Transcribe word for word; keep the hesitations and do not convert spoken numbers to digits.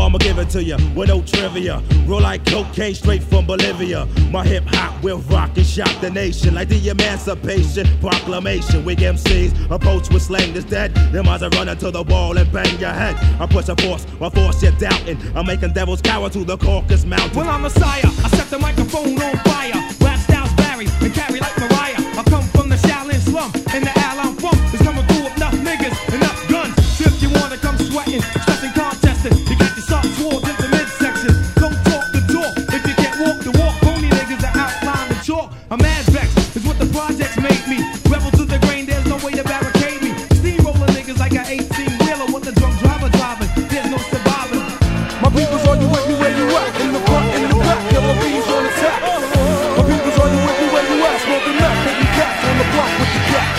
I'ma give it to you with no trivia. Roll like cocaine straight from Bolivia. My hip hop will rock and shock the nation like the Emancipation Proclamation. Weak M Cs approach with slang that's dead. Them eyes are running to the wall and bang your head. I push a force, my force you're doubting. I'm making devils cower to the Caucasus Mountain. Well, I'm Messiah. I set the microphone on fire.